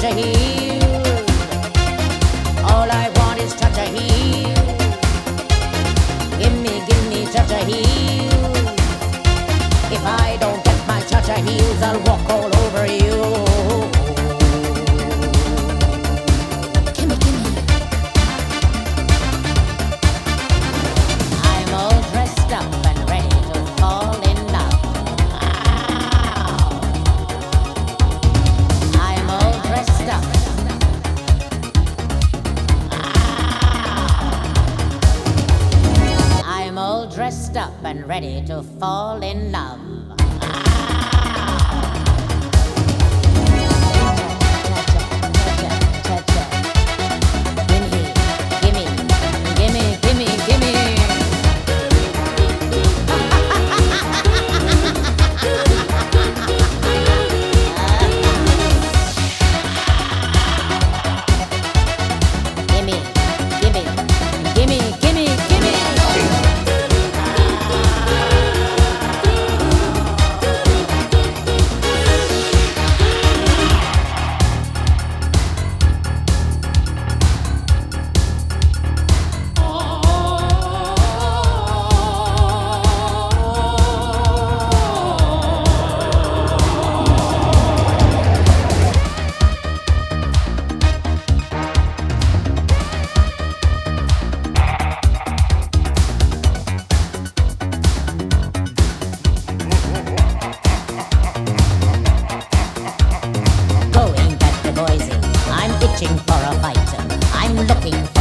touch of heels. All I want is touch of heels. Give me touch of heels. If I don't get my touch of heels, I'll walk all over you. Gimme. I'm all dressed up and ready to fall in love. I'm all dressed up. I'm all dressed up and ready to fall in love. Gimme. For a fight, I'm looking